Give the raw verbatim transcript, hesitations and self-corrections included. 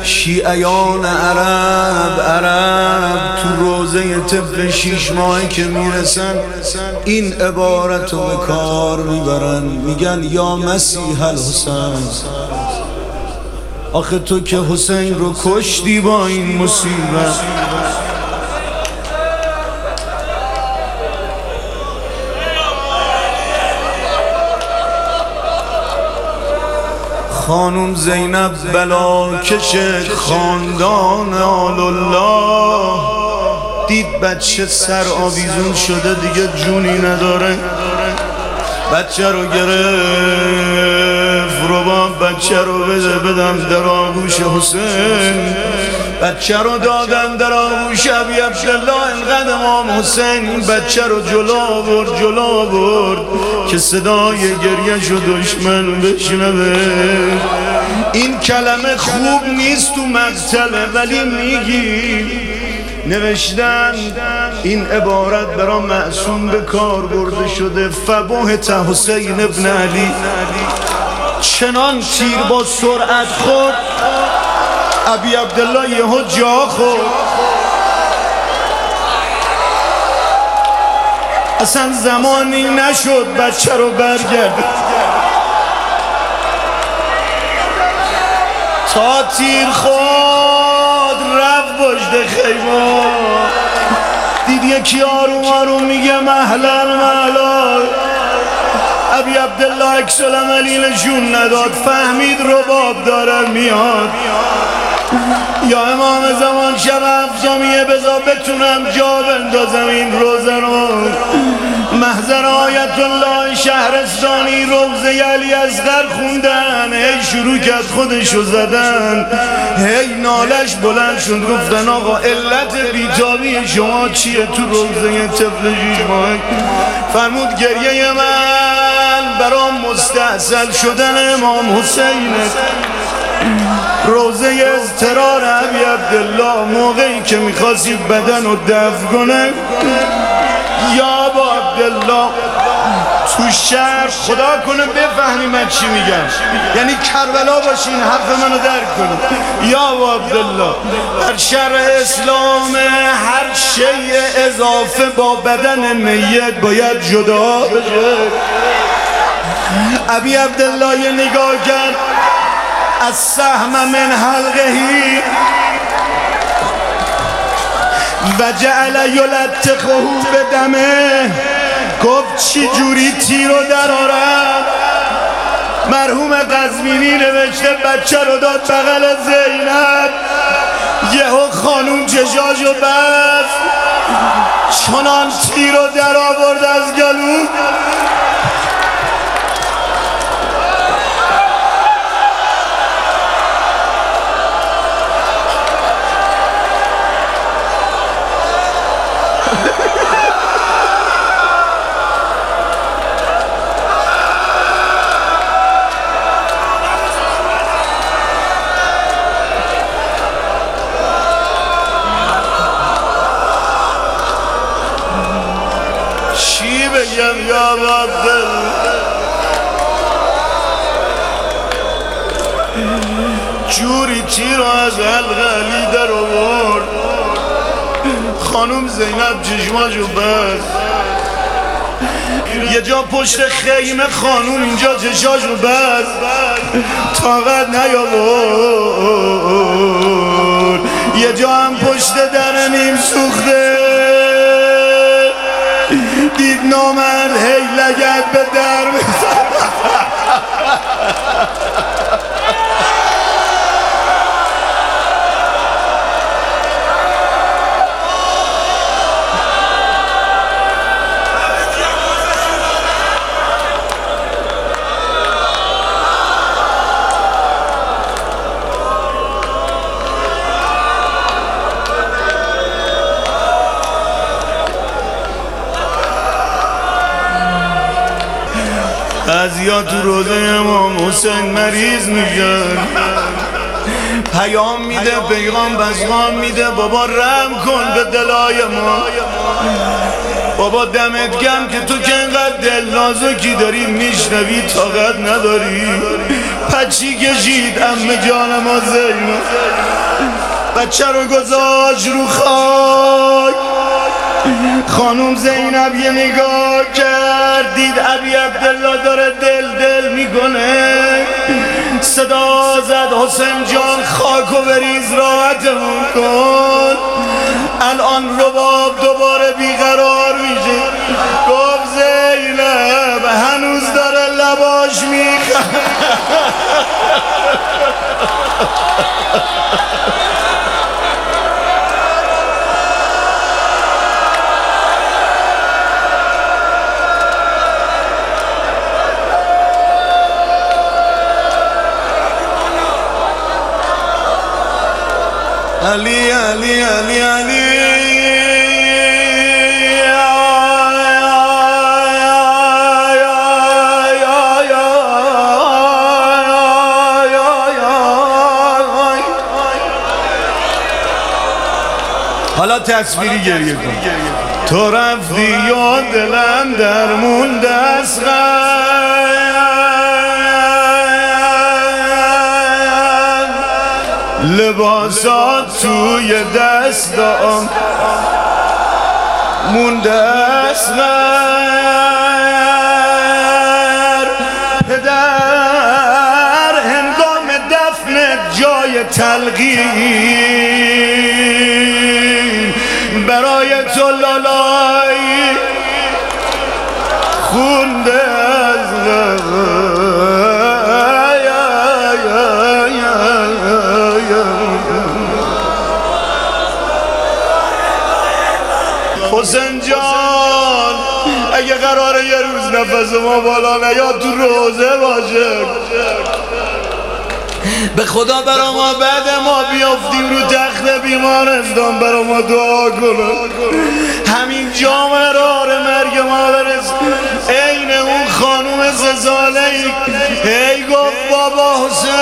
شیعیان عرب عرب تو روزه طفل شیش ماهی که میرسن این عبارت رو به کار میبرن، میگن یا مسیح الحسین. آخه تو که حسین رو کشتی با این مصیبت. خانم زینب بلا کشه خاندان آل الله، دید بچه سر آویزون شده دیگه جونی نداره، بچه رو گرفت رو با بچه رو بده بدم در آغوش حسین. بچه رو دادن در آغوش ابی عبدالله. اینقدر امام حسین این بچه رو جلو برد جلو برد که صدای گریه شو دشمن بشنوه. این کلمه خوب نیست تو مقتله ولی میگی نوشتن این عبارت برای معصوم به کار برده شده. فبهت حسین ابن علی، چنان تیر با سرعت خورد ابی عبدالله یهو جا خورد، اصلا زمانی نشد بچه رو برگرد. تا تیر خود رفت پشت خیمه، دید یکی آروم آروم میگه مهلا مهلا. ابی عبدالله عکس العملی نشون نداد، فهمید رباب داره میاد. یا امام زمان شب افجامیه بذار بتونم جا بندازم این روزه رو. محضر آیت الله شهرستانی روزه علی اصغر خوندن، هی شروع کرد خودشو زدن، هی نالش بلند شد. گفتن آقا علت بیتابی شما چیه تو روزه طفل شیش ماهه؟ فرمود گریه من برام مستحصل شدن امام حسینه. روزه اضطرار ابی عبدالله، موقعی که میخواستید بدن رو دفن کنه. یا با عبدالله تو شهر خدا کنه بفهمی من چی میگم، یعنی کربلا باشین حرف منو درک کنه. یا با عبدالله در شرع اسلام هر شیء اضافه با بدن میت باید جدا بشه. ابی عبدالله یه نگاه کرد، از سهم من حلقهی و جعل یلتقه به دمه. گفت چی جوری تیر رو در آرم؟ مرحوم قزوینی نوشته بچه رو داد بغل زینب، یهو خانوم چشاشو بست، چنان تیر رو در آورد از گلو. چی بگم یا عبدالله؟ جوری تیر از حلق علی در آورد، خانم زینب چشماشو بست. یه جا پشت خیمه خانوم اینجا چشاشو بست، طاقت نیاورد. یه جا هم پشت در نیم سوخته، دید نامرد هی لگد به در بزن. بعضیا تو روزه امام حسین مریض میشن، پیام میده پیغام بزغام میده بابا رحم کن به دلای ما، بابا دمت گم که تو که اینقدر دل نازکی داری میشنوی طاقت نداری. پچی کشید عمه جان ما زینب. بچه رو گذاشت رو خاک. خانوم زینب یه نگاه کرد، دید ابی عبدالله داره دل دل میکنه، صدا زد حسین جان خاکو بریز راحتمون کن، الان رباب دوباره بیقرار میشه. گفت زینب هنوز داره لباش میخواد. علی علی علی علی حالا تصویری گریه کن. تو رفتی و دلم درمون دست لباسات توی دستام مونده اصغر. پدر هنگام دفن جای تلقین برای تو لالایی خونده اصغر. حسین جان اگه قراره یه روز نفس ما بالا نیاد تو روزه باشه، به خدا برا ما بعد ما بیافتیم رو تخت بیمارستان برا ما دعا کنه، همین جا قرار مرگ ما برسه. عین اون خانوم سه ساله ای هی گفت بابا حسین